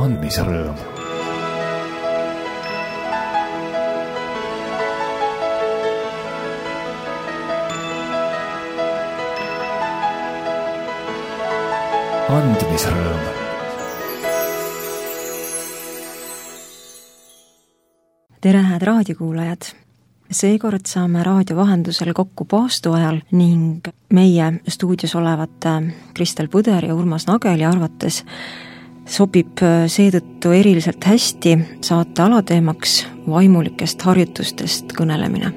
andmise rõõm. Andmise rõõm. Tere, hääd raadiokuulajad! Seekord saame raadio vahendusel kokku paastu ajal ning meie stuudios olevate Kristel Põder ja Urmas Nageli arvates sobib seetõttu eriliselt hästi saate alateemaks vaimulikest harjutustest kõnelemine.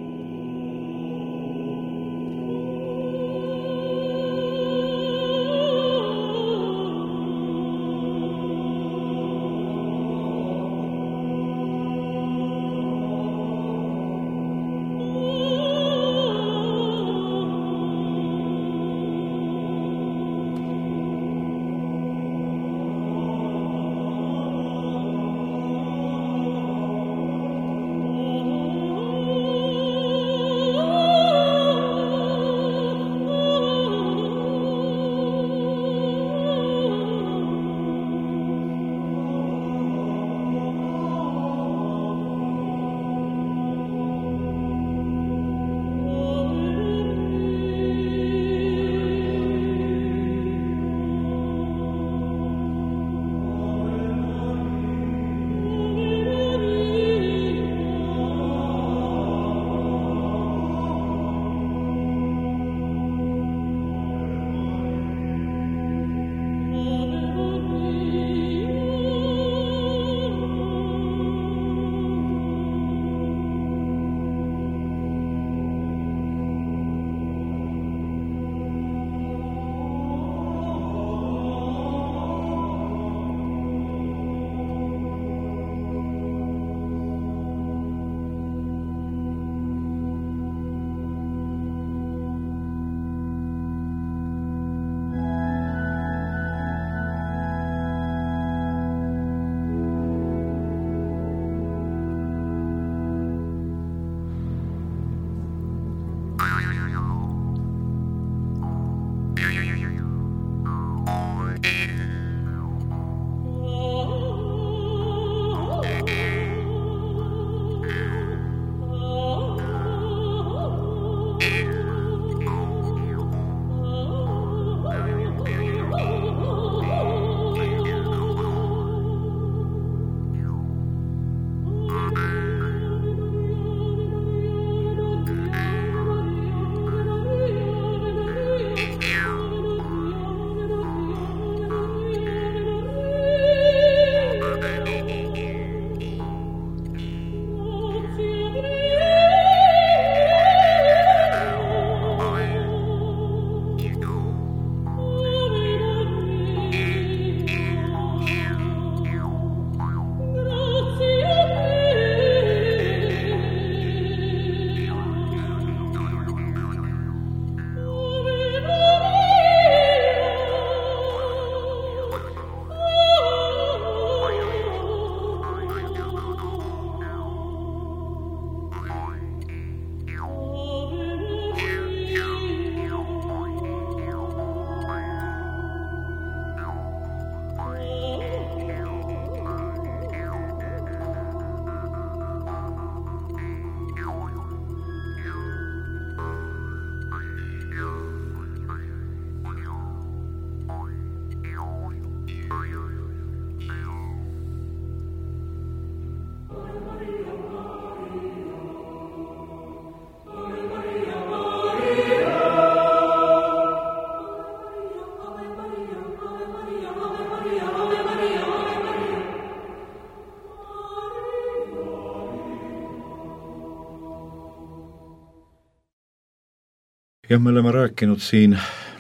Ja me oleme rääkinud siin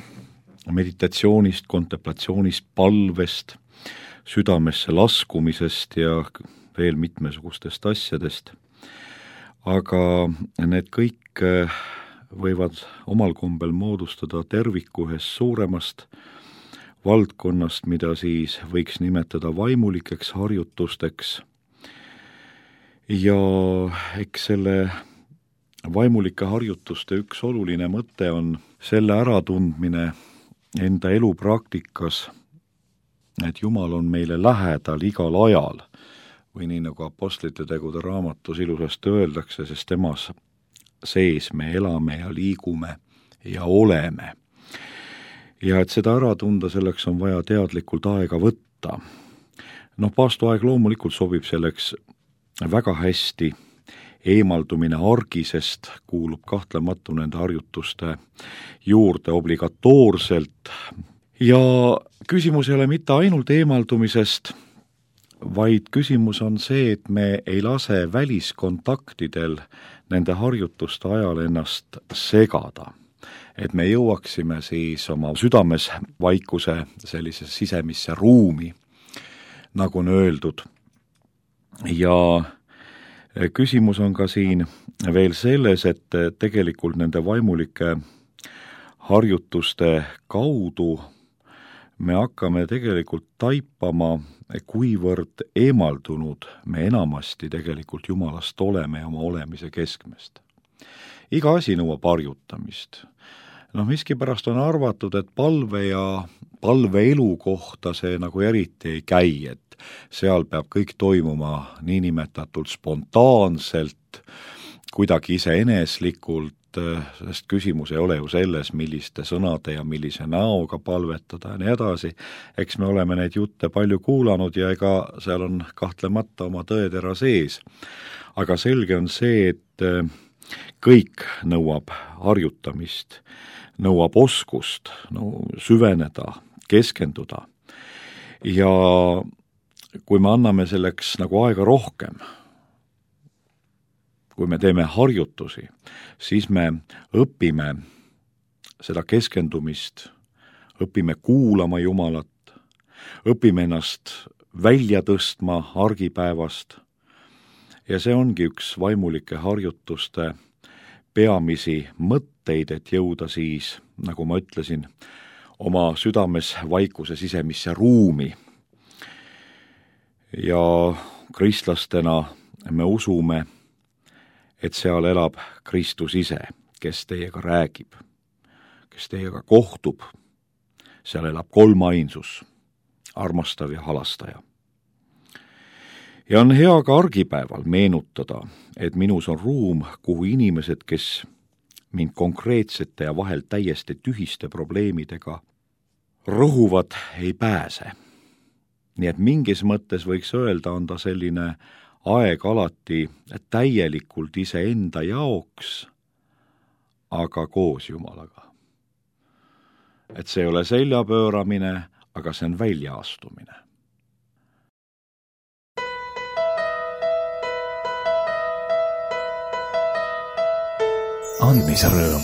meditatsioonist, kontemplatsioonist, palvest, südamesse laskumisest ja veel mitmesugustest asjadest. Aga need kõik võivad omal kombel moodustada terviku ühest suuremast valdkonnast, mida siis võiks nimetada vaimulikeks harjutusteks. Ja eks selle vaimulike harjutuste üks oluline mõte on selle äratundmine enda elupraktikas et Jumal on meile lähedal igal ajal või nii nagu Apostlite tegude raamatus ilusasti öeldakse, sest temas sees me elame ja liigume ja oleme. Ja et seda ära tunda, selleks on vaja teadlikult aega võtta. Paastuaeg loomulikult sobib selleks väga hästi. Eemaldumine argisest kuulub kahtlematu nende harjutuste juurde obligatoorselt. Ja küsimus ei ole mitte ainult eemaldumisest, vaid küsimus on see, et me ei lase väliskontaktidel nende harjutuste ajal ennast segada. Et me jõuaksime siis oma südames vaikuse sellise sisemisse ruumi, nagu on öeldud. Ja küsimus on ka siin veel selles, et tegelikult nende vaimulike harjutuste kaudu me hakkame tegelikult taipama, kuivõrd eemaldunud me enamasti tegelikult Jumalast oleme ja oma olemise keskmest. Iga asi nõuab harjutamist. Miskipärast on arvatud, et palve ja palveelu kohta see nagu eriti ei käi, et seal peab kõik toimuma niinimetatult spontaanselt, kuidagi iseeneslikult, sest küsimus ei ole ju selles, milliste sõnade ja millise näoga palvetada ja nii edasi. Eks me oleme neid jutte palju kuulanud ja ega seal on kahtlemata oma tõetera sees. Aga selge on see, et kõik nõuab harjutamist, nõuab oskust, süveneda, keskenduda. Ja kui me anname selleks nagu aega rohkem, kui me teeme harjutusi, siis me õpime seda keskendumist, õpime kuulama Jumalat, õpime ennast välja tõstma argipäevast. Ja see ongi üks vaimulike harjutuste peamisi mõtteid, et jõuda siis, nagu ma ütlesin, oma südames vaikuse sisemisse ruumi. Ja kristlastena me usume, et seal elab Kristus ise, kes teiega räägib, kes teiega kohtub. Seal elab kolmainsus, armastav ja halastaja. Ja on hea ka argipäeval meenutada, et minus on ruum, kuhu inimesed, kes mind konkreetsete ja vahel täiesti tühiste probleemidega rõhuvad, ei pääse. Nii et mingis mõttes võiks öelda, on ta selline aeg alati täielikult iseenda jaoks, aga koos Jumalaga. Et see ei ole seljapööramine, aga see on väljaastumine. Andmise rõõm.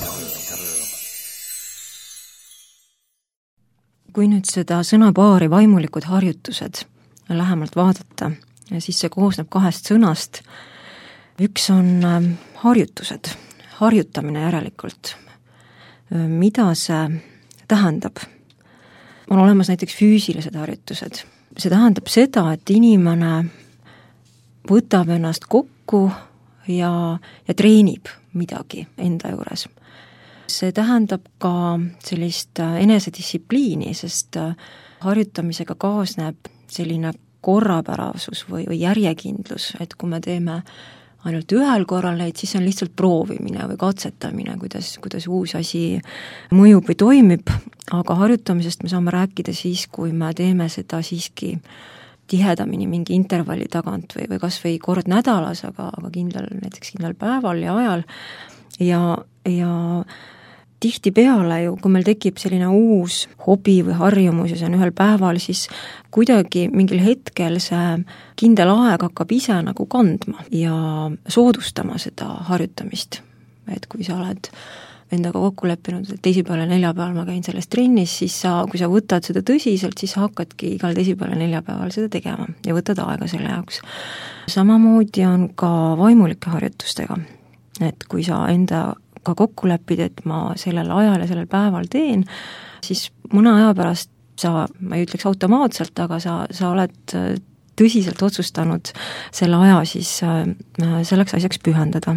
Kui nüüd seda sõnapaari vaimulikud harjutused lähemalt vaadata, siis see koosneb 2 sõnast. Üks on harjutused, harjutamine järelikult. Mida see tähendab? On olemas näiteks füüsilised harjutused. See tähendab seda, et inimene võtab ennast kokku ja treenib midagi enda juures. See tähendab ka sellist enesedistsipliini, sest harjutamisega kaasneb selline korrapärasus või järjekindlus, et kui me teeme ainult ühel korral neid, siis on lihtsalt proovimine või katsetamine, kuidas uus asi mõjub või toimib, aga harjutamisest me saame rääkida siis, kui me teeme seda siiski tihedamini mingi intervalli tagant või kas või kord nädalas, aga näiteks kindlal päeval ja ajal ja tihtipeale ju, kui meil tekib selline uus hobi või harjumus ja see on ühel päeval, siis kuidagi mingil hetkel see kindel aeg hakkab ise nagu kandma ja soodustama seda harjutamist. Et kui sa oled endaga kokku leppinud, et teisipäeval ja neljapäeval ma käin selles trennis, siis kui sa võtad seda tõsiselt, siis sa hakkadki igal teisipäeval ja neljapäeval seda tegema ja võtad aega selle jaoks. Samamoodi on ka vaimulike harjutustega, et kui sa endaga kokku lepid, et ma sellel ajal ja sellel päeval teen, siis mõne aja pärast ma ei ütleks automaatselt, aga sa oled tõsiselt otsustanud selle aja siis selleks asjaks pühendada.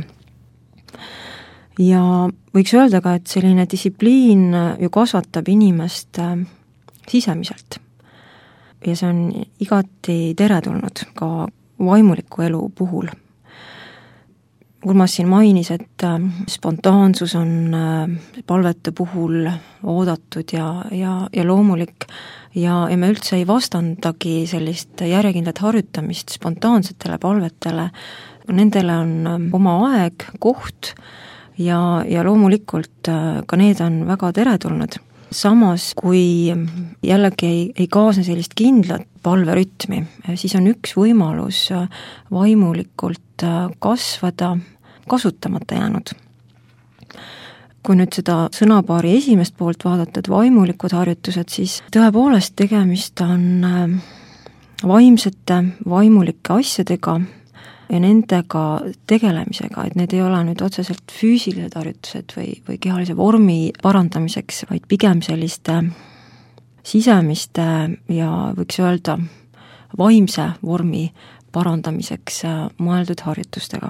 Ja võiks öelda ka, et selline distsipliin ju kasvatab inimest sisemiselt. ja see on igati teretulnud ka vaimuliku elu puhul. Urmas siin mainis, et spontaansus on palvete puhul oodatud ja loomulik ja me üldse ei vastandagi sellist järjekindlat harjutamist spontaansetele palvetele. Nendele on oma aeg, koht ja loomulikult ka need on väga teretulnud. Samas, kui jällegi ei kaasne sellist kindlat palverütmi, siis on üks võimalus vaimulikult kasvada kasutamata jäänud. Kui nüüd seda sõnapaari esimest poolt vaadata, et vaimulikud harjutused, siis tõepoolest tegemist on vaimsete, vaimulike asjadega ja nendega tegelemisega, et need ei ole nüüd otseselt füüsilised harjutused või kehalise vormi parandamiseks, vaid pigem selliste sisemiste ja võiks öelda vaimse vormi parandamiseks mõeldud harjutustega.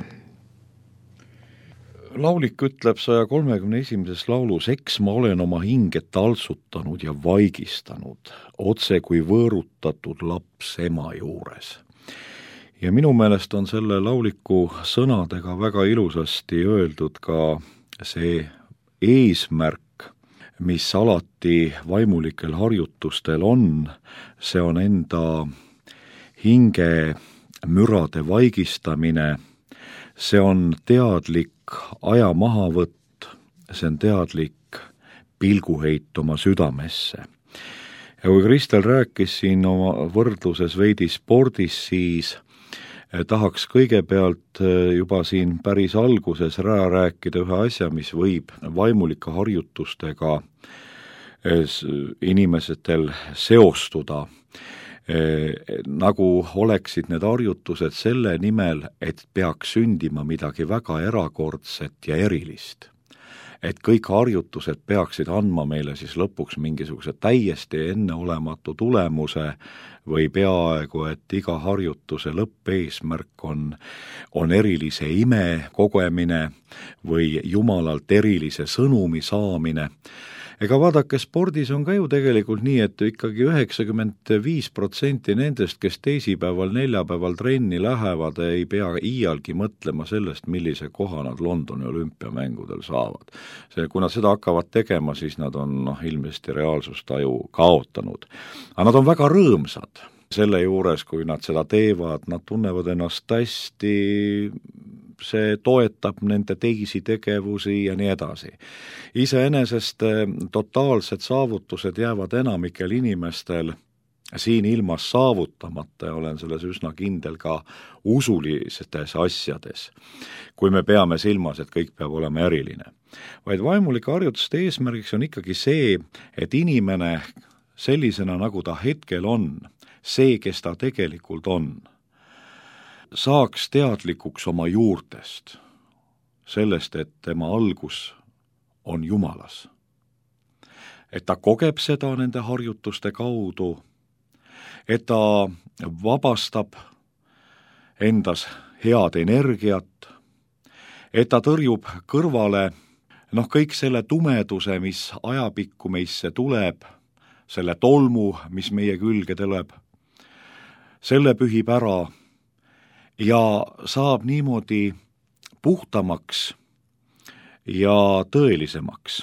Laulik ütleb 131. laulus, eks ma olen oma hinge taltsutanud ja vaigistanud, otse kui võõrutatud laps ema juures. Ja minu meelest on selle lauliku sõnadega väga ilusasti öeldud ka see eesmärk, mis alati vaimulikel harjutustel on, see on enda hinge mürade vaigistamine, see on teadlik aja mahavõtt, see on teadlik pilguheit oma südamesse. Ja kui Kristel rääkis siin oma võrdluses veidi spordis, siis tahaks kõigepealt juba siin päris alguses rääkida ühe asja, mis võib vaimulike harjutustega inimesetel seostuda, nagu oleksid need harjutused selle nimel, et peaks sündima midagi väga erakordset ja erilist. Et kõik harjutused peaksid andma meile siis lõpuks mingisuguse täiesti enneolematu tulemuse või peaaegu, et iga harjutuse lõppeesmärk on erilise ime kogemine või Jumalalt erilise sõnumi saamine. Ega vaadake, spordis on ka ju tegelikult nii, et ikkagi 95% nendest, kes teisipäeval, neljapäeval trenni lähevad, ei pea iialgi mõtlema sellest, millise koha nad Londoni olümpiamängudel saavad. Kui nad seda hakkavad tegema, siis nad on ilmesti reaalsustaju kaotanud. Aga nad on väga rõõmsad selle juures, kui nad seda teevad, nad tunnevad ennast hästi, see toetab nende teisi tegevusi ja nii edasi. Iseenesest totaalsed saavutused jäävad enamikel inimestel siin ilmas saavutamata ja olen selles üsna kindel ka usulistes asjades, kui me peame silmas, et kõik peab olema eriline. Vaid vaimulike harjutuste eesmärgiks on ikkagi see, et inimene sellisena, nagu ta hetkel on, see, kes ta tegelikult on, saaks teadlikuks oma juurtest, sellest, et tema algus on Jumalas. Et ta kogeb seda nende harjutuste kaudu, et ta vabastab endas head energiat, et ta tõrjub kõrvale kõik selle tumeduse, mis ajapikku meisse tuleb, selle tolmu, mis meie külge tuleb, selle pühib ära ja saab niimoodi puhtamaks ja tõelisemaks.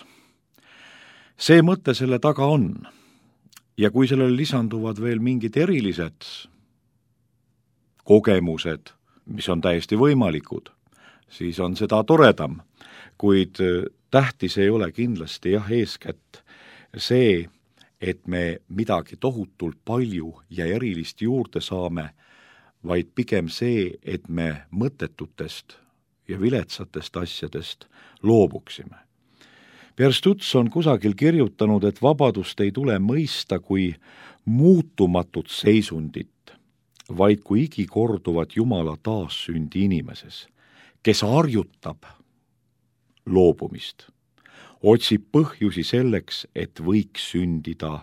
See mõte selle taga on. Ja kui sellele lisanduvad veel mingid erilised kogemused, mis on täiesti võimalikud, siis on seda toredam. Kuid tähtis ei ole kindlasti eeskätt see, et me midagi tohutult palju ja erilist juurde saame, vaid pigem see, et me mõttetutest ja viletsatest asjadest loobuksime. Pierre Stutz on kusagil kirjutanud, et vabadust ei tule mõista kui muutumatut seisundit, vaid kui igikorduvat Jumala taassündi inimeses, kes harjutab loobumist, otsib põhjusi selleks, et võiks sündida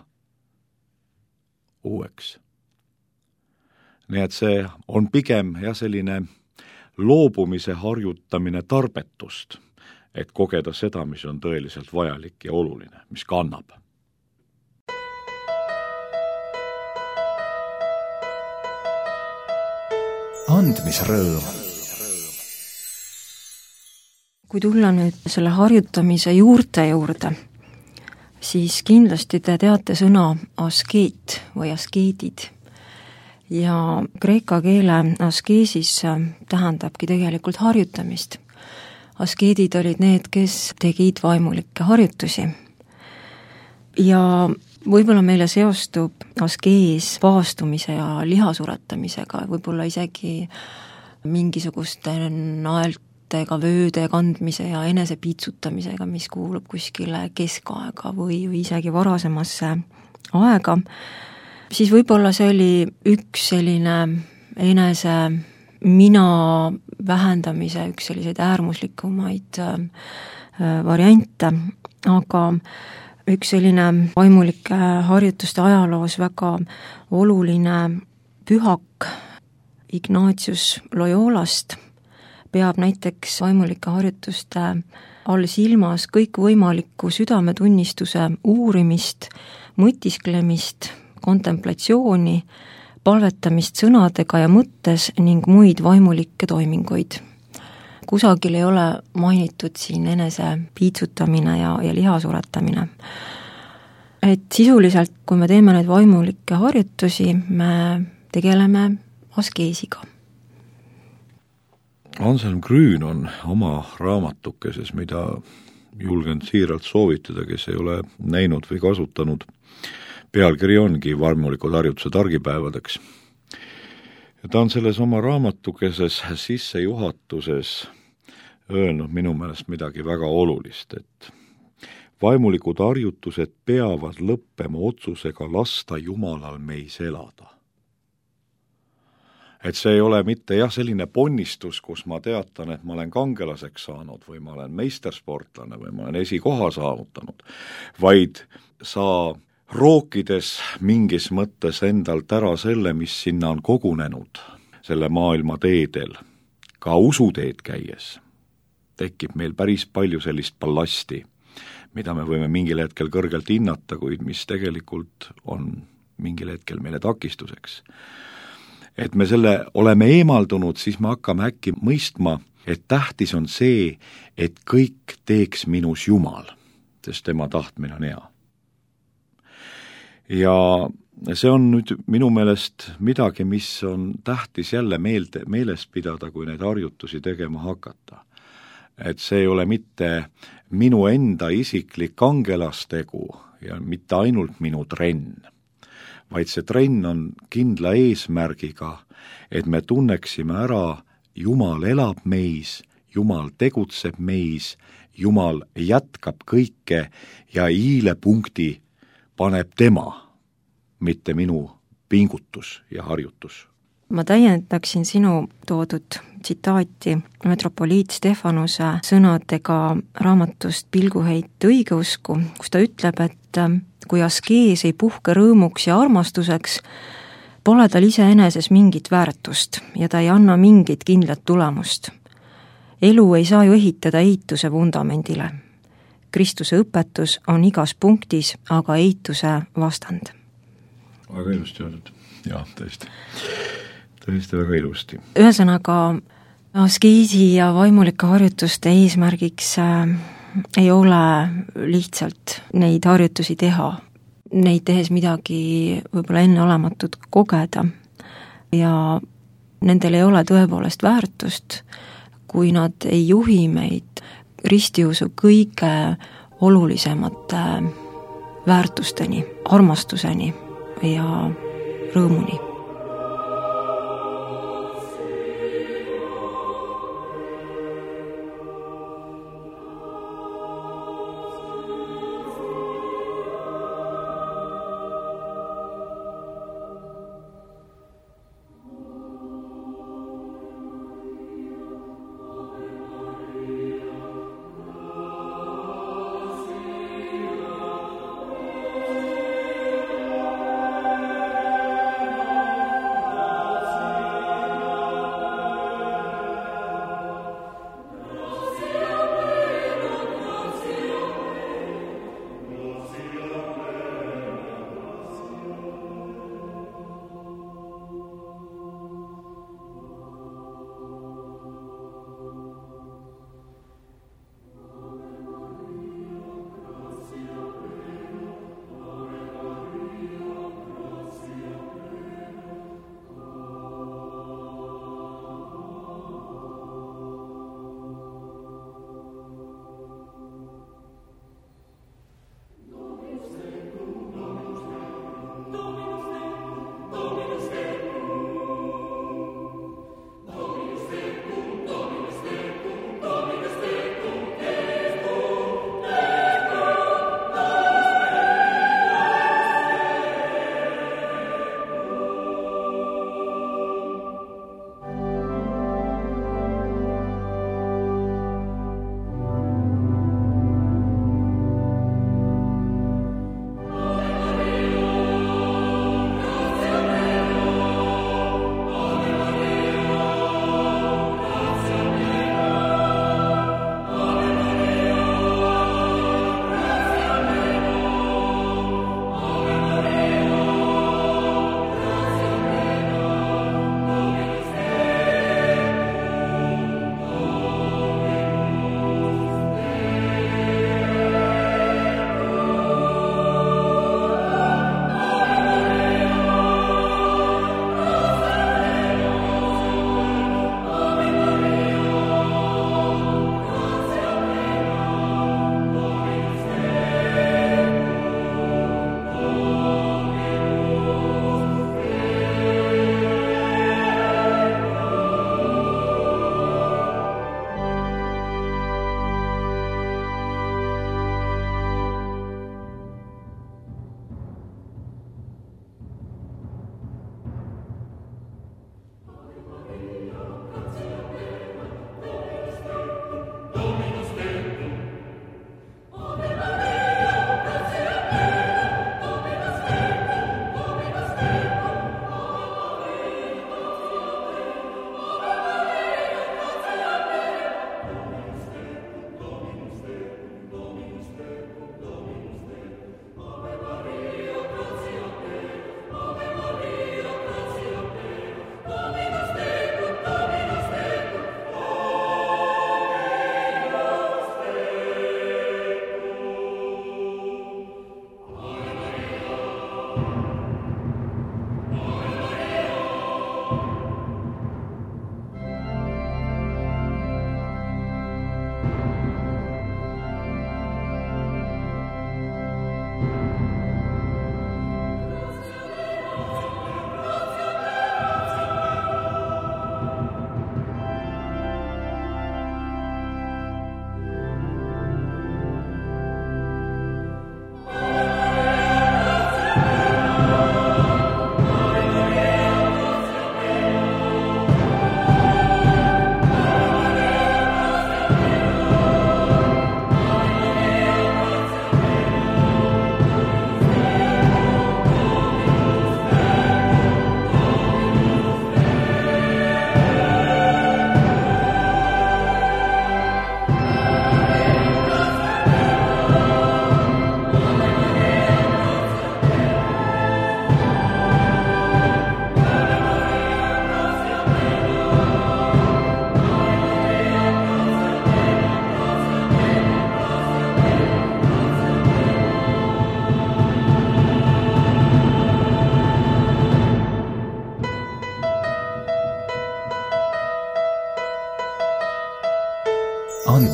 uueks. Nii et see on pigem selline loobumise harjutamine tarbetust, et kogeda seda, mis on tõeliselt vajalik ja oluline, mis kannab. andmisrõõm. Kui tulla nüüd selle harjutamise juurte juurde, siis kindlasti te teate sõna askeet või askeedid. Ja kreeka keele askeesis tähendabki tegelikult harjutamist. Askeedid olid need, kes tegid vaimulikke harjutusi. Ja võib-olla meile seostub askees paastumise ja lihasuretamisega, võib-olla isegi mingisuguste naeltega vööde kandmise ja enese piitsutamisega, mis kuulub kuskile keskaega või isegi varasemasse aega, siis võib-olla see oli üks selline enese mina vähendamise, üks selliseid äärmuslikumaid variante, aga üks selline vaimulike harjutuste ajaloos väga oluline pühak Ignatius Loyolast peab näiteks vaimulike harjutuste all silmas kõikvõimalikku südametunnistuse uurimist, mõtisklemist, kontemplatsiooni, palvetamist sõnadega ja mõttes ning muid vaimulikke toiminguid. Kusagil ei ole mainitud siin enese piitsutamine ja lihasuretamine. Et sisuliselt, kui me teeme neid vaimulikke harjutusi, me tegeleme askeesiga. Anselm Grün on oma raamatukeses, mida julgen siiralt soovitada, kes ei ole näinud või kasutanud, pealkiri ongi Vaimulikud harjutused argipäevadeks. Ja ta on selles oma raamatukeses sissejuhatuses öelnud minu meelest midagi väga olulist, et vaimulikud harjutused peavad lõppema otsusega lasta Jumalal meis elada. Et see ei ole mitte selline ponnistus, kus ma teatan, et ma olen kangelaseks saanud või ma olen meistersportlane või ma olen esikoha saavutanud, vaid sa rookides mingis mõttes endalt ära selle, mis sinna on kogunenud, selle maailma teedel, ka usuteed käies, tekib meil päris palju sellist ballasti, mida me võime mingil hetkel kõrgelt hinnata, kuid mis tegelikult on mingil hetkel meile takistuseks. Et me selle oleme eemaldunud, siis me hakkame äkki mõistma, et tähtis on see, et kõik teeks minus Jumal, sest tema tahtmine on hea. Ja see on nüüd minu meelest midagi, mis on tähtis jälle meeles pidada, kui neid harjutusi tegema hakata. Et see ei ole mitte minu enda isiklik kangelastegu ja mitte ainult minu trenn, vaid see trenn on kindla eesmärgiga, et me tunneksime ära, Jumal elab meis, Jumal tegutseb meis, Jumal jätkab kõike ja hiilepunkti paneb tema, mitte minu pingutus ja harjutus. Ma täiendaksin sinu toodud tsitaati metropoliit Stefanuse sõnadega raamatust Pilguheit õigeusku, kus ta ütleb, et kui askees ei puhke rõõmuks ja armastuseks, pole tal iseeneses mingit väärtust ja ta ei anna mingit kindlat tulemust. Elu ei saa ju ehitada eituse vundamendile. Kristuse õpetus on igas punktis, aga eituse vastand. Väga ilusti öeldud. Jah, tõesti väga ilusti. Ühesõnaga, askeesi ja vaimulike harjutuste eesmärgiks ei ole lihtsalt neid harjutusi teha, neid tehes midagi võib-olla enneolematut kogeda ja nendel ei ole tõepoolest väärtust, kui nad ei juhi meid ristiusu kõige olulisemate väärtusteni, armastuseni ja rõõmuni.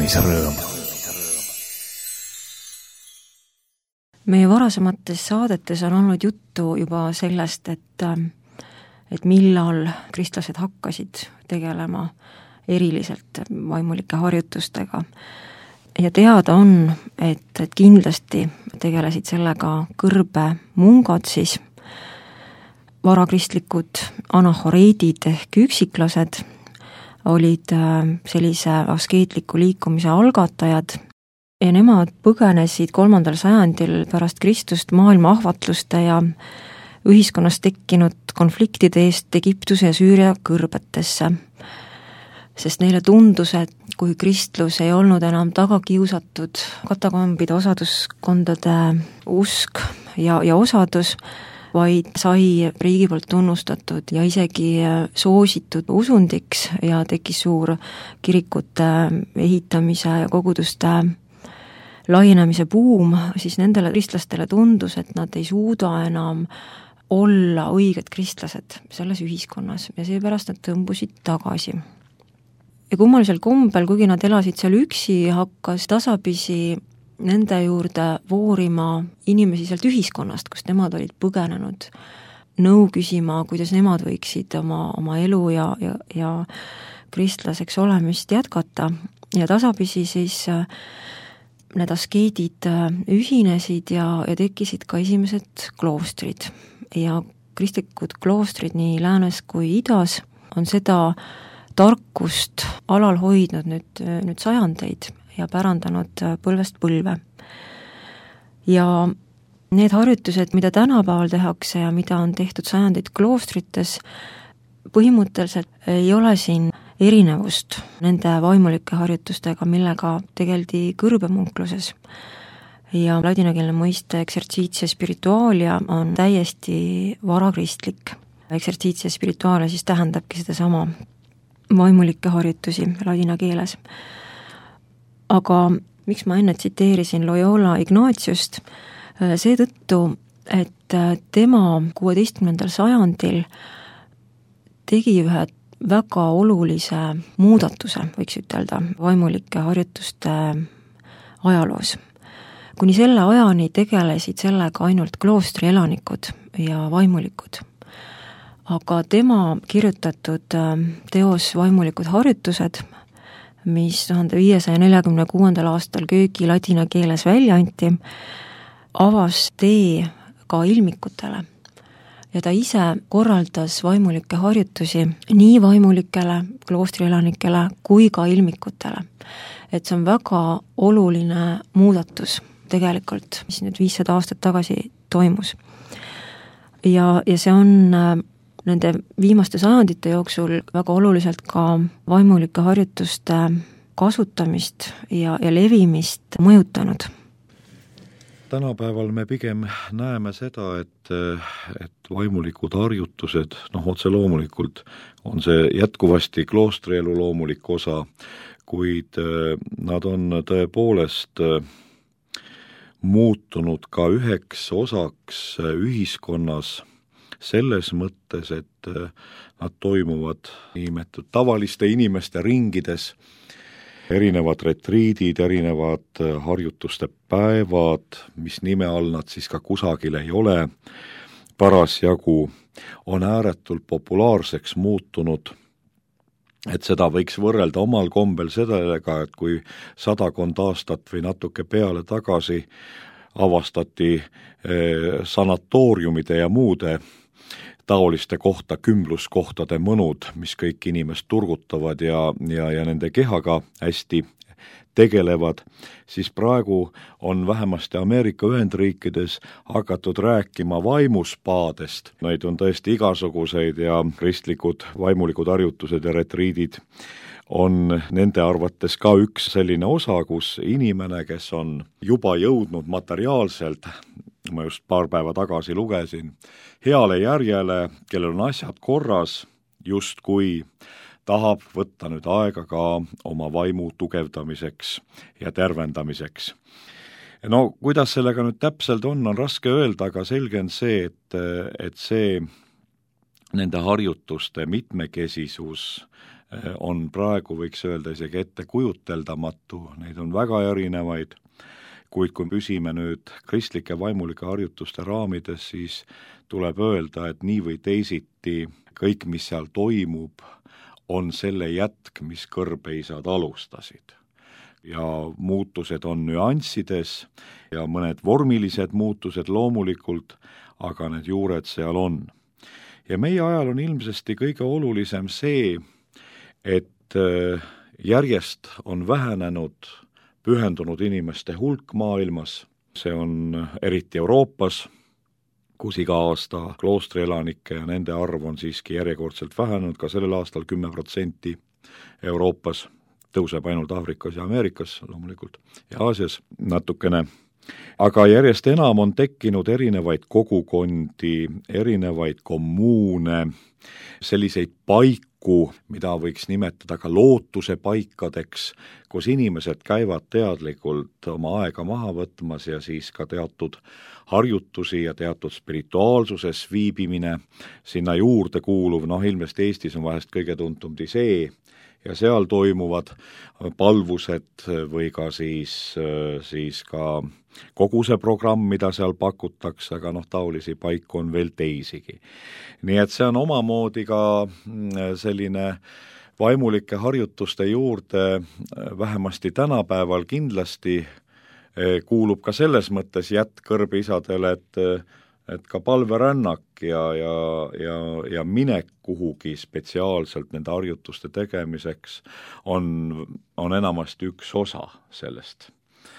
kuulamise rõõm. Meie varasemates saadetes on olnud juttu juba sellest, et millal kristlased hakkasid tegelema eriliselt vaimulike harjutustega. Ja teada on, et kindlasti tegelesid sellega kõrbemungad siis, varakristlikud anahoreidid ehk üksiklased olid sellise askeetliku liikumise algatajad ja nemad põgenesid 3. sajandil pärast Kristust maailma ahvatluste ja ühiskonnas tekkinud konfliktide eest Egiptuse ja Süüria kõrbetesse, sest neile tundus, et kui kristlus ei olnud enam tagakiusatud katakombide osaduskondade usk ja osadus, vaid sai riigi poolt tunnustatud ja isegi soositud usundiks ja tekkis suur kirikute ehitamise ja koguduste laienemise buum, siis nendele kristlastele tundus, et nad ei suuda enam olla õiged kristlased selles ühiskonnas ja seepärast nad tõmbusid tagasi. Ja kummalisel kombel, kuigi nad elasid seal üksi, hakkas tasapisi nende juurde voorima inimesi sealt ühiskonnast, kust nemad olid põgenenud, nõu küsima, kuidas nemad võiksid oma elu ja kristlaseks olemist jätkata. Ja tasapisi siis need askeedid ühinesid ja tekkisid ka esimesed kloostrid. Ja kristlikud kloostrid nii läänes kui idas on seda tarkust alal hoidnud nüüd sajandeid ja pärandanud põlvest põlve. Ja need harjutused, mida tänapäeval tehakse ja mida on tehtud sajandeid kloostrites, põhimõtteliselt ei ole siin erinevust nende vaimulike harjutustega, millega tegeldi kõrbemunkluses. Ja ladinakeelne mõiste exercitia spiritualia on täiesti varakristlik. Exercitia spiritualia siis tähendabki sedasama vaimulikke harjutusi ladina keeles. Aga miks ma enne tsiteerisin Loyola Ignatiust? Seetõttu, et tema 16. sajandil tegi ühe väga olulise muudatuse, võiks ütelda, vaimulike harjutuste ajaloos. Kuni selle ajani tegelesid sellega ainult kloostri elanikud ja vaimulikud. Aga tema kirjutatud teos Vaimulikud harjutused, mis 1546. aastal köögi ladina keeles välja anti, avas tee ka ilmikutele. Ja ta ise korraldas vaimulikke harjutusi nii vaimulikele, kloostrielanikele kui ka ilmikutele. Et see on väga oluline muudatus tegelikult, mis nüüd 500 aastat tagasi toimus. Ja see on nende viimaste sajandite jooksul väga oluliselt ka vaimulike harjutuste kasutamist ja levimist mõjutanud. Tänapäeval me pigem näeme seda, et vaimulikud harjutused, otse loomulikult on see jätkuvasti kloostrielu loomulik osa, kuid nad on tõepoolest muutunud ka üheks osaks ühiskonnas selles mõttes, et nad toimuvad niinimetatud tavaliste inimeste ringides, erinevad retriidid, erinevad harjutuste päevad, mis nime all nad siis ka kusagil ei ole, parasjagu on ääretult populaarseks muutunud, et seda võiks võrrelda omal kombel sellega, et kui 100 aastat või natuke peale tagasi avastati sanatooriumide ja muude taoliste kohta kümbluskohtade mõnud, mis kõik inimest turgutavad ja nende kehaga hästi tegelevad, siis praegu on vähemasti Ameerika Ühendriikides hakatud rääkima vaimuspaadest. Neid on tõesti igasuguseid ja kristlikud vaimulikud harjutused ja retriidid on nende arvates ka üks selline osa, kus inimene, kes on juba jõudnud materiaalselt, ma just paar päeva tagasi lugesin, heale järjele, kellel on asjad korras, justkui tahab võtta nüüd aega ka oma vaimu tugevdamiseks ja tervendamiseks. No kuidas sellega nüüd täpselt on raske öelda, aga selge on see, et see nende harjutuste mitmekesisus on praegu, võiks öelda, isegi ettekujuteldamatu, neid on väga erinevaid, kuid kui püsime nüüd kristlike vaimulike harjutuste raamides, siis tuleb öelda, et nii või teisiti kõik, mis seal toimub, on selle jätk, mis kõrbeisad alustasid. Ja muutused on nüanssides ja mõned vormilised muutused loomulikult, aga need juured seal on. Ja meie ajal on ilmsesti kõige olulisem see, et järjest on vähenenud pühendunud inimeste hulk maailmas, see on eriti Euroopas, kus iga aasta kloostrielanike ja nende arv on siiski järjekordselt vähenenud, ka sellel aastal 10% Euroopas, tõuseb ainult Aafrikas ja Ameerikas loomulikult ja Aasias natukene. Aga järjest enam on tekkinud erinevaid kogukondi, erinevaid kommuune, selliseid paiku, mida võiks nimetada ka lootuse paikadeks, kus inimesed käivad teadlikult oma aega maha võtmas ja siis ka teatud harjutusi ja teatud spirituaalsuses viibimine, sinna juurde kuuluv, ilmselt Eestis on vahest kõige tuntum see, ja seal toimuvad palvused või ka siis ka kogu see programm, mida seal pakutakse, aga taolisi paiku on veel teisigi. Nii et see on omamoodi ka selline vaimulike harjutuste juurde vähemasti tänapäeval kindlasti kuulub ka selles mõttes jätk kõrbisadele, et ka palverännak ja minek kuhugi spetsiaalselt nende harjutuste tegemiseks on enamasti üks osa sellest.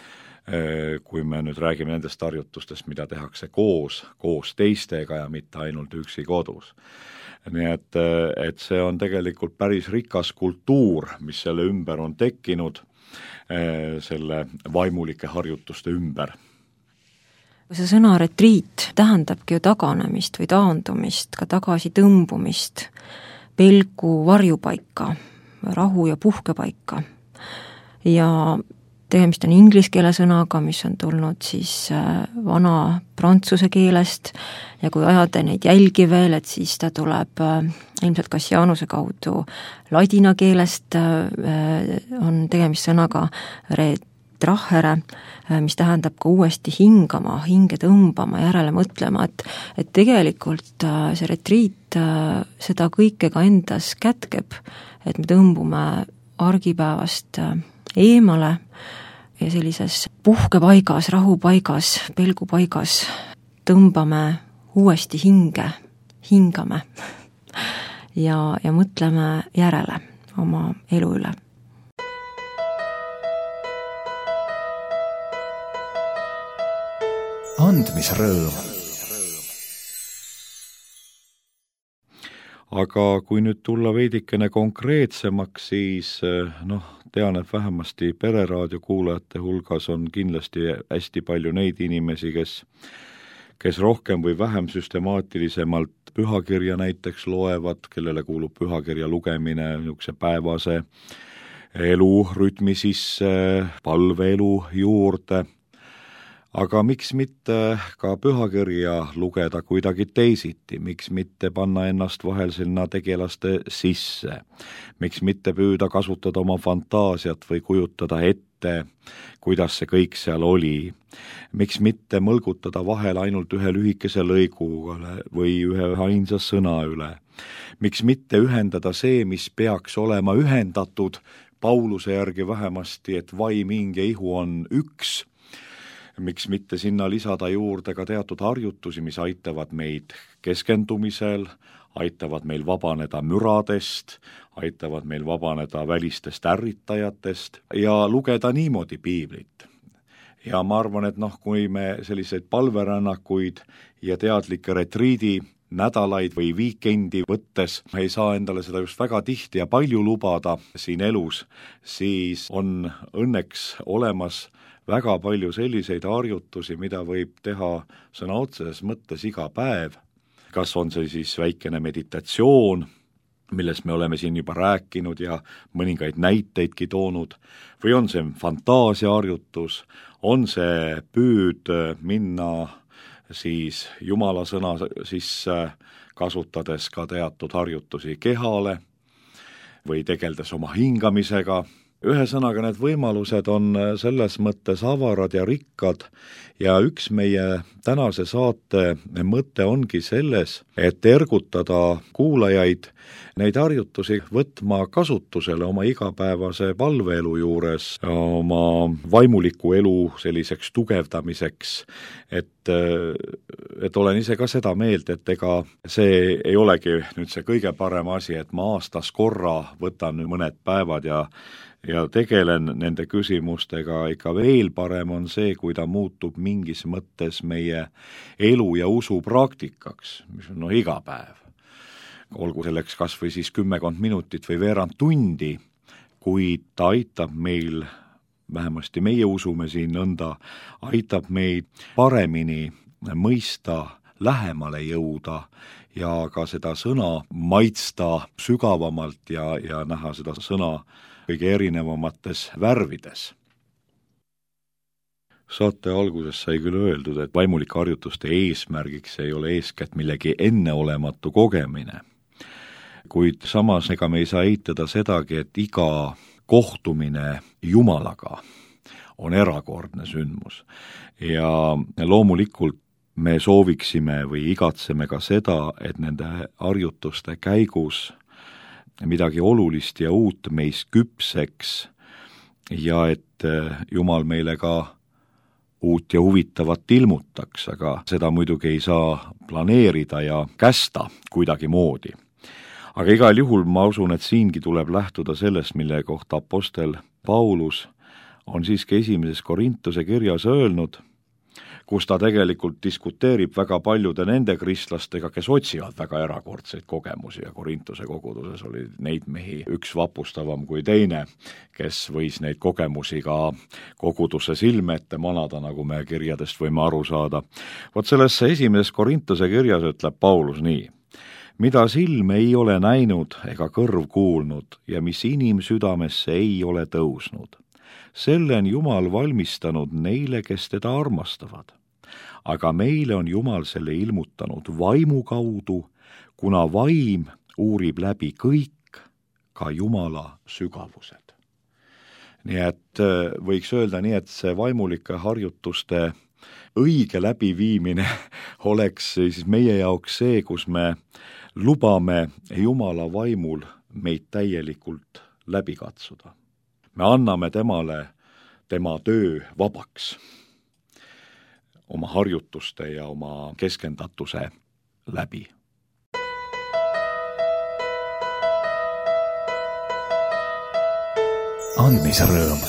Kui me nüüd räägime nendest harjutustest, mida tehakse koos teistega ja mitte ainult üksi kodus. Nii et see on tegelikult päris rikas kultuur, mis selle ümber on tekkinud, selle vaimulike harjutuste ümber. See sõna retriit tähendabki ju taganemist või taandumist, ka tagasi tõmbumist, pelgu varjupaika, rahu ja puhkepaika. Ja tegemist on inglise keele sõnaga, mis on tulnud siis vana prantsuse keelest ja kui ajada neid jälgi veel, et siis ta tuleb ilmselt Cassianuse kaudu ladina keelest, on tegemist sõnaga retrahere, mis tähendab ka uuesti hingama, hinge tõmbama, järele mõtlema, et tegelikult see retriit seda kõike ka endas kätkeb, et me tõmbume argipäevast eemale ja sellises puhkepaigas, rahupaigas, pelgupaigas tõmbame uuesti hingame ja mõtleme järele oma elu üle. Andmisrõõm. Aga kui nüüd tulla veidikene konkreetsemaks, siis tean, et vähemasti Pereraadio kuulajate hulgas on kindlasti hästi palju neid inimesi, kes rohkem või vähem süstemaatilisemalt pühakirja näiteks loevad, kellele kuulub pühakirja lugemine niisuguse päevase elurütmi sisse, palveelu juurde. Aga miks mitte ka pühakirja lugeda kuidagi teisiti, miks mitte panna ennast vahel sinna tegelaste sisse, miks mitte püüda kasutada oma fantaasiat või kujutada ette, kuidas see kõik seal oli, miks mitte mõlgutada vahel ainult ühe lühikese lõigule või ühe ainsa sõna üle, miks mitte ühendada see, mis peaks olema ühendatud, Pauluse järgi vähemasti, et vaim, hing ja ihu on üks, miks mitte sinna lisada juurde ka teatud harjutusi, mis aitavad meid keskendumisel, aitavad meil vabaneda müradest, aitavad meil vabaneda välistest ärritajatest ja lugeda niimoodi piiblit. Ja ma arvan, et kui me selliseid palverännakuid ja teadlikke retriidi nädalaid või viikendi võttes ei saa endale seda just väga tihti ja palju lubada siin elus, siis on õnneks olemas väga palju selliseid harjutusi, mida võib teha sõna otseses mõttes iga päev. Kas on see siis väikene meditatsioon, millest me oleme siin juba rääkinud ja mõningaid näiteidki toonud, või on see fantaasiaharjutus, on see püüd minna siis Jumala sõna sisse, kasutades ka teatud harjutusi kehale, või tegeldes oma hingamisega. Ühesõnaga, need võimalused on selles mõttes avarad ja rikkad ja üks meie tänase saate mõte ongi selles, et ergutada kuulajaid neid harjutusi võtma kasutusele oma igapäevase palveelu juures, oma vaimuliku elu selliseks tugevdamiseks, et olen ise ka seda meelt, et ega see ei olegi nüüd see kõige parem asi, et ma aastas korra võtan mõned päevad ja tegelen nende küsimustega. Ikka veel parem on see, kui ta muutub mingis mõttes meie elu ja usu praktikaks, mis on iga päev. Olgu selleks kas või siis 10 minutit või veerand tundi, kuid ta aitab meil, vähemasti meie usume siin nõnda, aitab meid paremini mõista, lähemale jõuda ja ka seda sõna maitsta sügavamalt ja näha seda sõna kõige erinevamates värvides. Saate alguses sai küll öeldud, et vaimulike harjutuste eesmärgiks ei ole eeskätt millegi enneolematu kogemine, kuid samas ega me ei saa eitada sedagi, et iga kohtumine Jumalaga on erakordne sündmus ja loomulikult me sooviksime või igatseme ka seda, et nende harjutuste käigus midagi olulist ja uut meis küpseks ja et Jumal meile ka uut ja huvitavat ilmutaks, aga seda muidugi ei saa planeerida ja kästa kuidagi moodi. Aga igal juhul ma usun, et siingi tuleb lähtuda sellest, mille kohta apostel Paulus on siiski 1. Korintuse kirjas öelnud, kus ta tegelikult diskuteerib väga paljude nende kristlastega, kes otsivad väga erakordseid kogemusi ja Korintuse koguduses oli neid mehi üks vapustavam kui teine, kes võis neid kogemusi ka koguduse silme ette manada, nagu me kirjadest võime aru saada. Vot sellesse 1. Korintuse kirjas ütleb Paulus nii: mida silm ei ole näinud ega kõrv kuulnud ja mis inimsüdamesse ei ole tõusnud, selle on Jumal valmistanud neile, kes teda armastavad. Aga meile on Jumal selle ilmutanud vaimu kaudu, kuna vaim uurib läbi kõik, ka Jumala sügavused. Nii et võiks öelda nii, et see vaimulike harjutuste õige läbiviimine oleks siis meie jaoks see, kus me lubame Jumala vaimul meid täielikult läbi katsuda. Me anname temale tema töö vabaks oma harjutuste ja oma keskendatuse läbi. Andmise rõõm.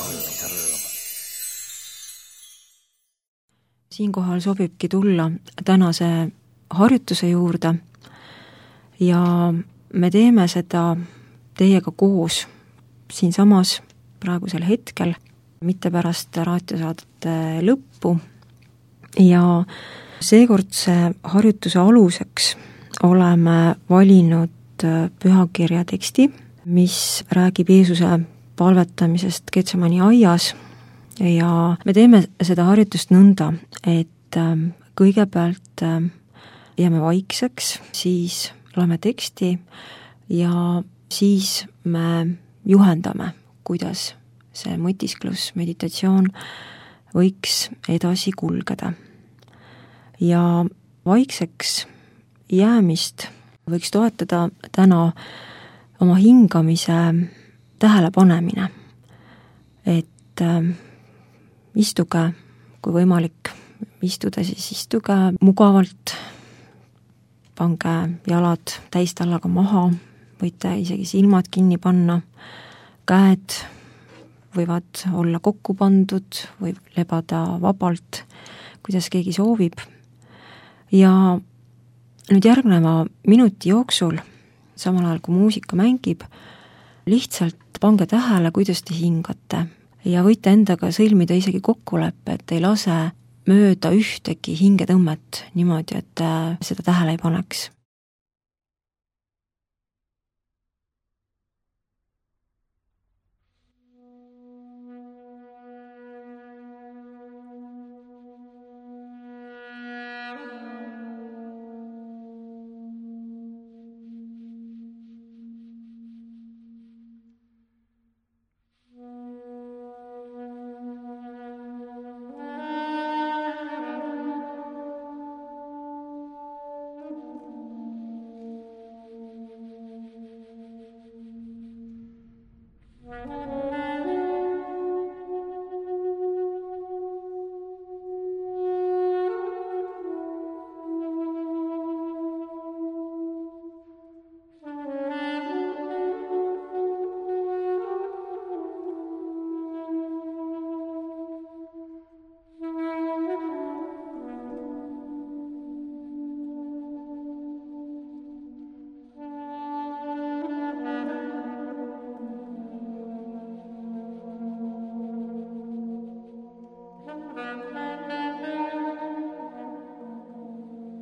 Siinkohal sobibki tulla tänase harjutuse juurde ja me teeme seda teiega koos siinsamas praegusel hetkel, mitte pärast raadiosaadete lõppu. Ja seekordse harjutuse aluseks oleme valinud pühakirja teksti, mis räägib Jeesuse palvetamisest Getsemani aias ja me teeme seda harjutust nõnda, et kõigepealt jääme vaikseks, siis loeme teksti ja siis me juhendame, kuidas see mõtisklus, meditatsioon võiks edasi kulgeda. Ja vaikseks jäämist võiks toetada täna oma hingamise tähelepanemine, et istuge, kui võimalik istuda, siis istuge mugavalt, pange jalad täistallaga maha, võite isegi silmad kinni panna, käed võivad olla kokku pandud või lebada vabalt, kuidas keegi soovib. Ja nüüd järgneva minuti jooksul, samal ajal kui muusika mängib, lihtsalt pange tähele, kuidas te hingate ja võite endaga sõlmida isegi kokkuleppe, et ei lase mööda ühtegi hingetõmmet niimoodi, et seda tähele ei paneks.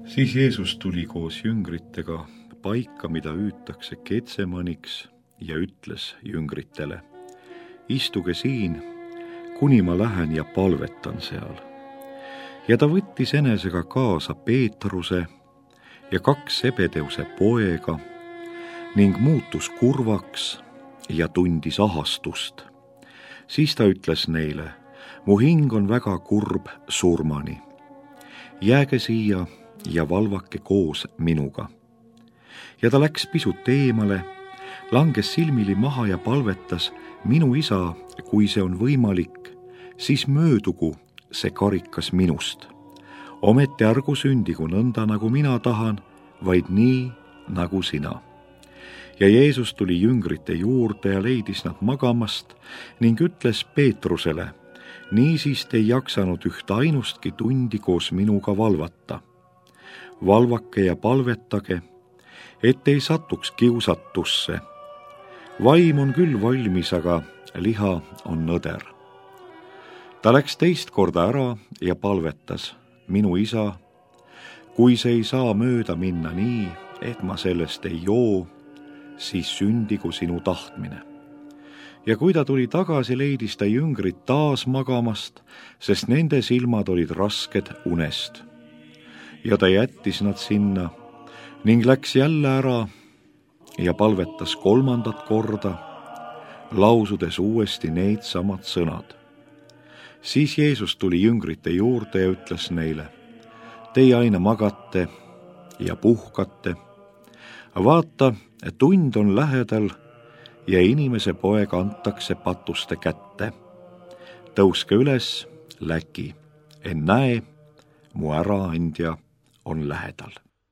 Siis Jeesus tuli koos jüngritega paika, mida hüütakse Getsemaniks, ja ütles jüngritele: istuge siin, kuni ma lähen ja palvetan seal. Ja ta võttis enesega kaasa Peetruse ja 2 Zebedeuse poega ning muutus kurvaks ja tundis ahastust. Siis ta ütles neile: mu hing on väga kurb surmani. Jääge siia ja valvake koos minuga. Ja ta läks pisut eemale, langes silmili maha ja palvetas: minu isa, kui see on võimalik, siis möödugu see karikas minust. Ometi ärgu sündigu nõnda, nagu mina tahan, vaid nii, nagu sina. Ja Jeesus tuli jüngrite juurde ja leidis nad magamast ning ütles Peetrusele: niisiis te ei jaksanud ühte ainustki tundi koos minuga valvata. Valvake ja palvetage, et ei satuks kiusatusse. Vaim on küll valmis, aga liha on nõder. Ta läks teist korda ära ja palvetas: minu isa, kui see ei saa mööda minna nii, et ma sellest ei joo, siis sündigu sinu tahtmine. Ja kui ta tuli tagasi, leidis ta jüngrid taas magamast, sest nende silmad olid rasked unest. Ja ta jättis nad sinna ning läks jälle ära ja palvetas 3. korda, lausudes uuesti needsamad sõnad. Siis Jeesus tuli jüngrite juurde ja ütles neile: teie aina magate ja puhkate. Vaata, tund on lähedal ja inimese poeg antakse patuste kätte. Tõuske üles, läki, ennäe, mu äraandja on lähedal.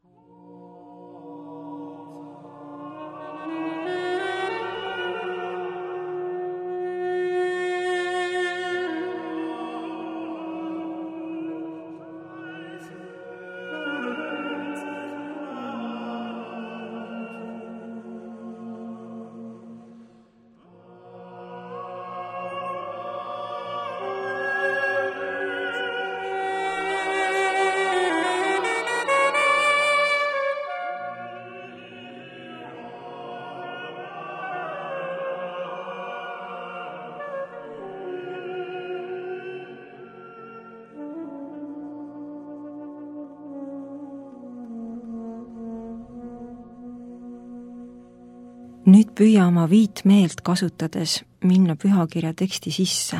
Nüüd püüa oma viit meelt kasutades minna pühakirja teksti sisse.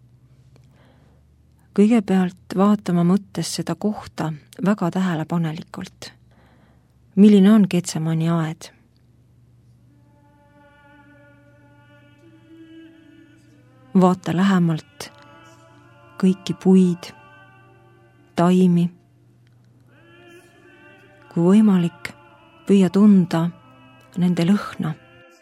Kõigepealt vaatama mõttes seda kohta väga tähelepanelikult. Milline on Getsemani aed? Vaata lähemalt kõiki puid, taimi. Kui võimalik, püüa tunda nende lõhna.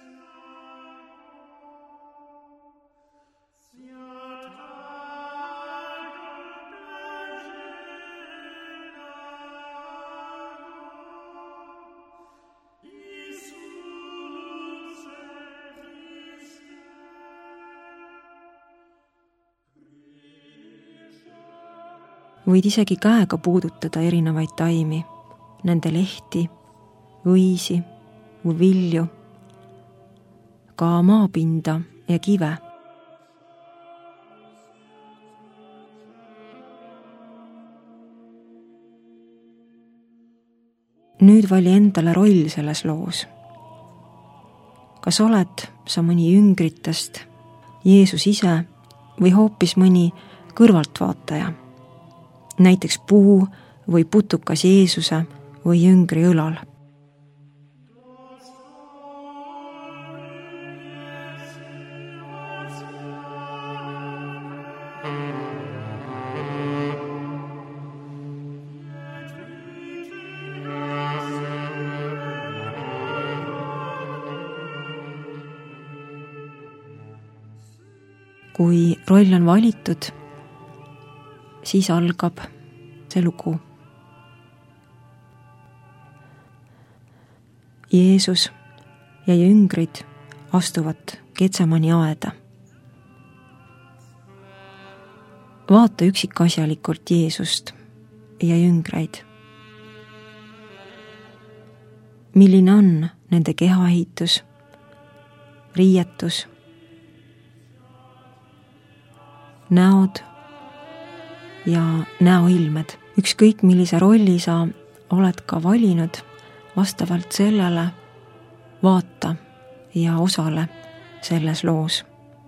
Võid isegi käega puudutada erinevaid taimi, nende lehti, õisi või vilju, ka maapinda ja kive. Nüüd vali endale roll selles loos. Kas oled sa mõni jüngritest, Jeesus ise või hoopis mõni kõrvaltvaataja? Näiteks puu või putukas Jeesuse või jüngri õlal. Kui roll on valitud, siis algab see lugu. Jeesus ja jüngrid astuvad Getsemani aeda. Vaata üksikasjalikult Jeesust ja jüngreid. milline on nende kehaehitus, riietus, näod ja näoilmed. Ükskõik, millise rolli sa oled ka valinud, vastavalt sellele vaata ja osale selles loos.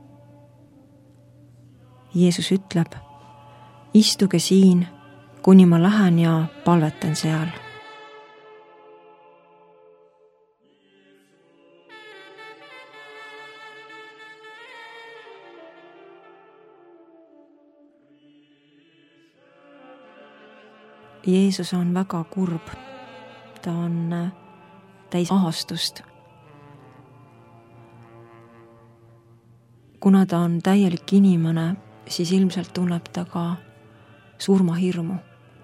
Jeesus ütleb, istuge siin, kuni ma lähen ja palvetan seal. Jeesus on väga kurb. Ta on täis ahastust. Kuna ta on täielik inimene, siis ilmselt tunneb ta ka surmahirmu.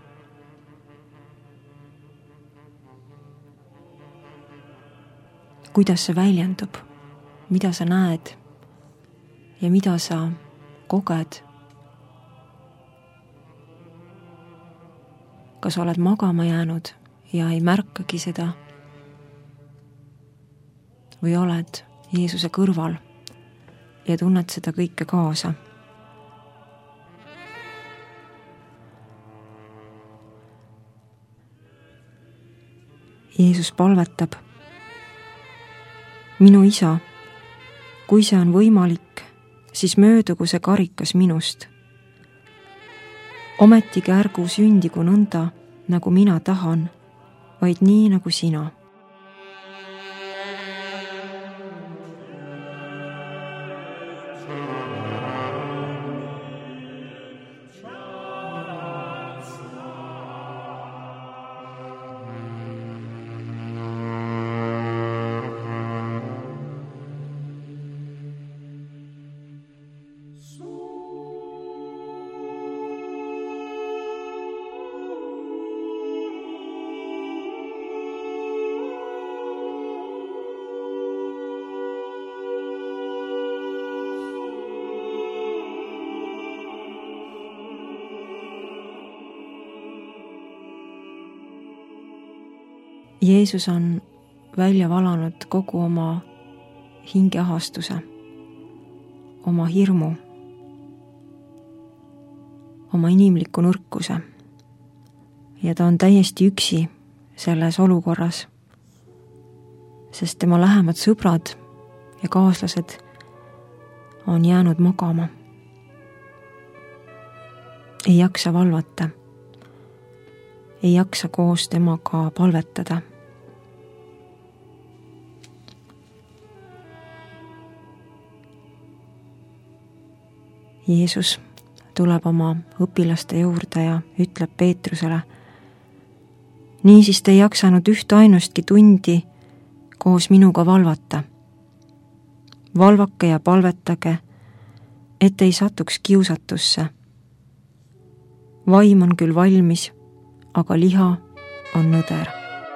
Kuidas see väljendub? Mida sa näed ja mida sa koged? Kas oled magama jäänud ja ei märkagi seda? Või oled Jeesuse kõrval ja tunned seda kõike kaasa? Jeesus palvetab, minu isa, kui see on võimalik, siis möödugu see karikas minust. Ometigi ärgu sündigu nõnda, nagu mina tahan, vaid nii, nagu sina. Jeesus on välja valanud kogu oma hingeahastuse, oma hirmu, oma inimliku nõrkuse. Ja ta on täiesti üksi selles olukorras, sest tema lähemad sõbrad ja kaaslased on jäänud magama. Ei jaksa valvata. Ei jaksa koos temaga palvetada. Jeesus tuleb oma õpilaste juurde ja ütleb Peetrusele, niisiis te ei jaksanud üht ainustki tundi koos minuga valvata. Valvake ja palvetage, et ei satuks kiusatusse. Vaim on küll valmis, aga liha on nõder.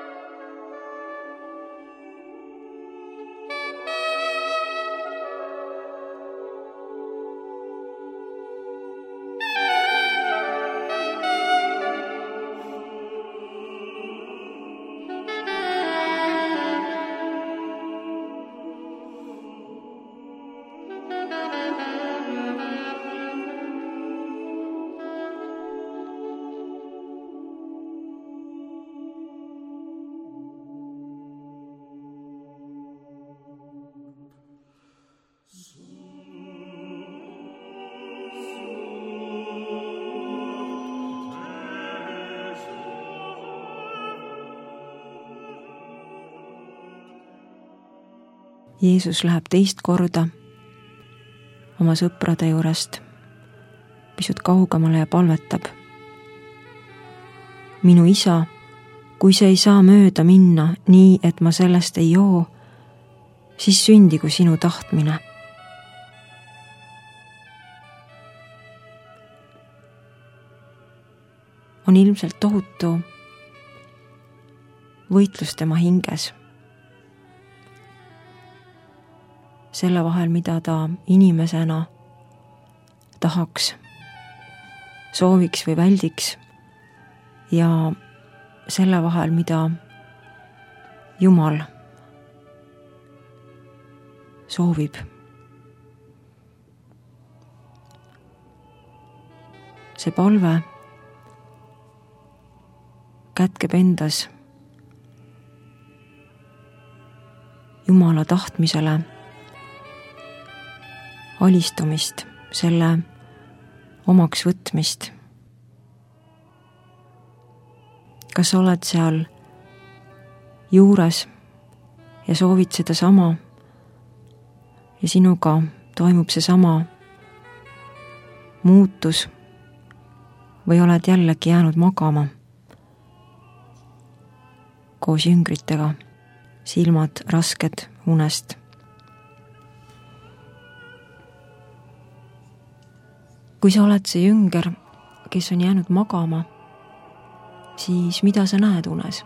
Jeesus läheb teist korda oma sõprade juurest pisut kaugemale ja palvetab. Minu isa, kui see ei saa mööda minna nii, et ma sellest ei joo, siis sündigu sinu tahtmine. On ilmselt tohutu võitlus tema hinges. Selle vahel, mida ta inimesena tahaks, sooviks või väldiks, ja selle vahel, mida Jumal soovib see palve kätkeb endas Jumala tahtmisele alistumist, selle omaks võtmist. Kas oled seal juures ja soovid seda sama ja sinuga toimub see sama muutus või oled jällegi jäänud magama koos jüngritega, silmad rasked unest. Kui sa oled see jünger, kes on jäänud magama, siis mida sa näed unes?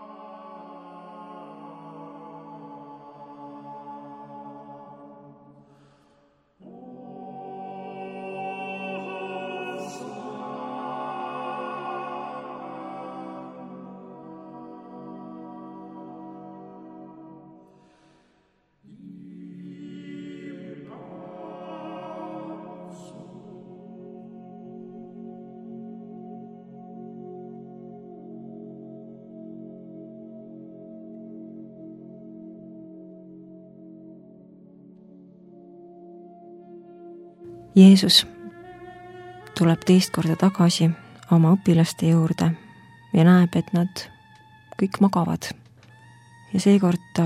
Jeesus tuleb teist korda tagasi oma õpilaste juurde ja näeb, et nad kõik magavad. Ja seekord ta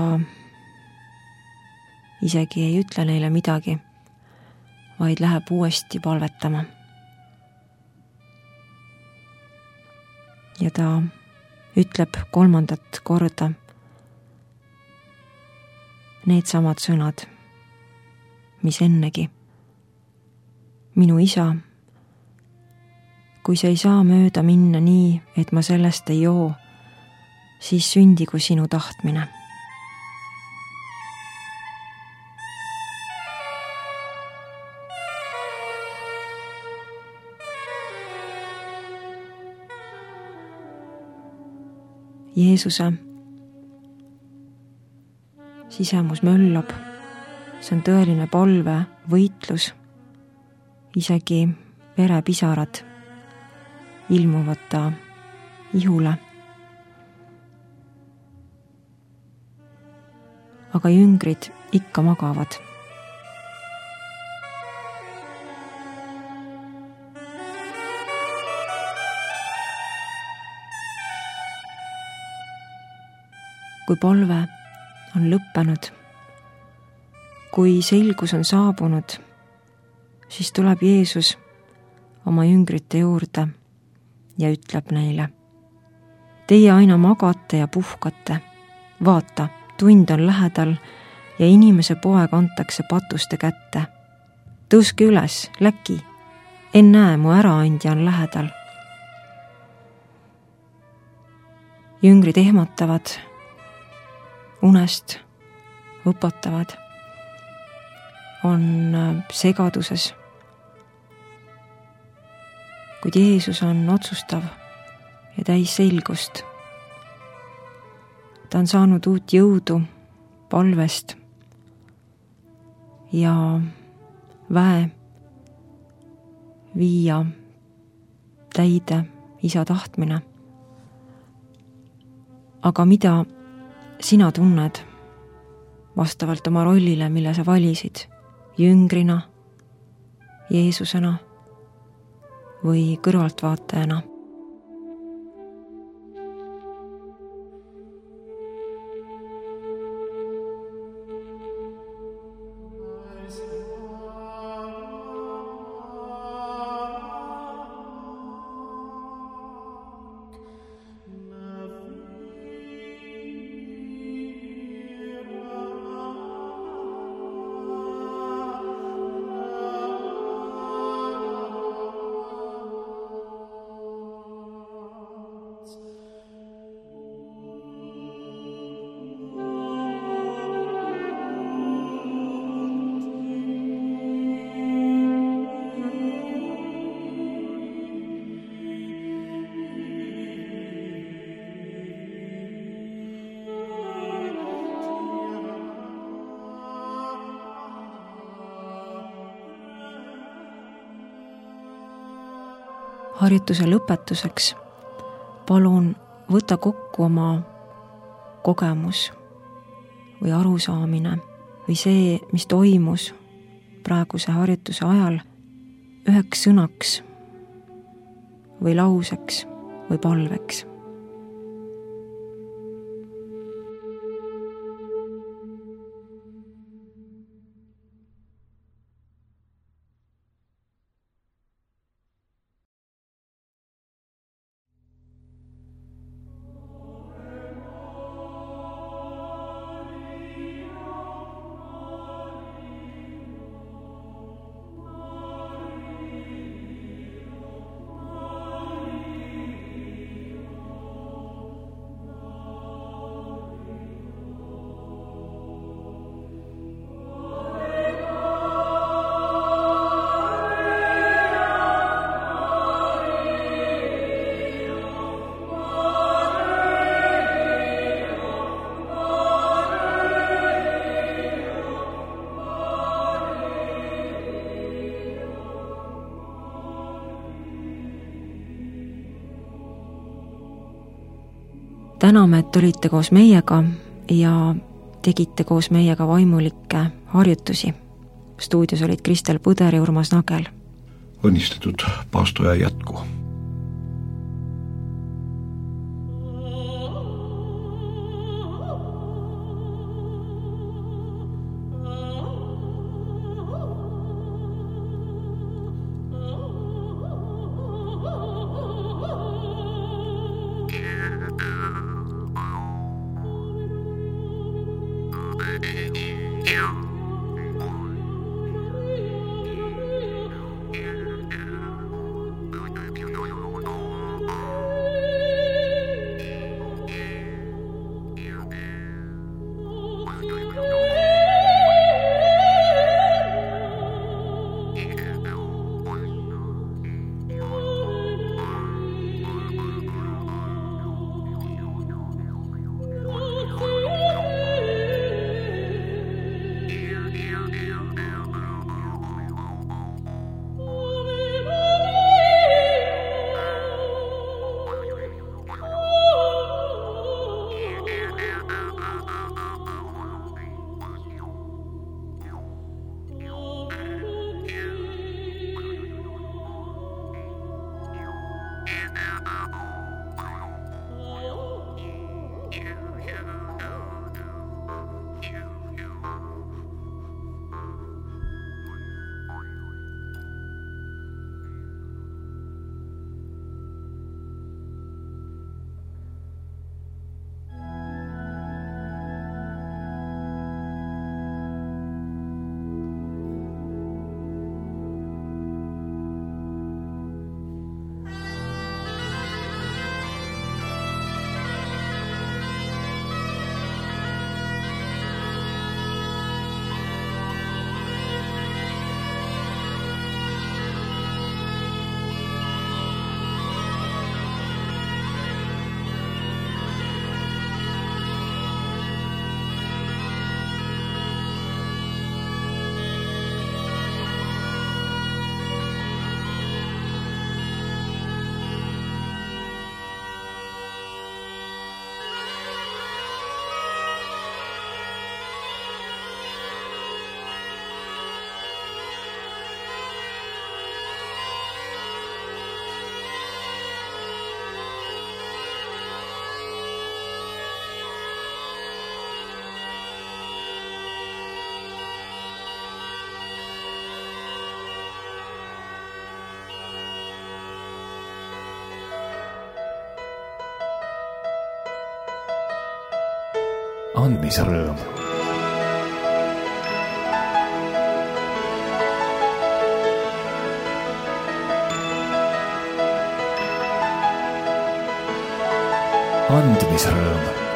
isegi ei ütle neile midagi, vaid läheb uuesti palvetama. Ja ta ütleb 3. korda need samad sõnad, mis ennegi. Minu isa, kui sa ei saa mööda minna nii, et ma sellest ei joo, siis sündigu sinu tahtmine. Jeesuse sisemus möllab, see on tõeline palve, võitlus. Isegi verepisarad ilmuvad ta ihule. Aga jüngrid ikka magavad. Kui palve on lõppenud, kui selgus on saabunud, siis tuleb Jeesus oma jüngrite juurde ja ütleb neile: Teie aina magate ja puhkate. Vaata, tund on lähedal ja inimese poeg antakse patuste kätte. Tõuske üles, läki, ennäe, mu äraandja on lähedal. Jüngrid ehmatavad, unest võpatavad, on segaduses. Kuid Jeesus on otsustav ja täis selgust. Ta on saanud uut jõudu palvest ja väe viia täide isa tahtmine. Aga mida sina tunned vastavalt oma rollile, mille sa valisid? Jüngrina, Jeesusena või kõrvaltvaatajana? harjutuse lõpetuseks palun võta kokku oma kogemus või arusaamine või see, mis toimus praeguse harjutuse ajal üheks sõnaks või lauseks või palveks. Täname, et olite koos meiega ja tegite koos meiega vaimulikke harjutusi. Stuudios olid Kristel Põder ja Urmas Nagel. Õnnistatud paastoja jätku! Andmise rõõm. Andmise rõõm.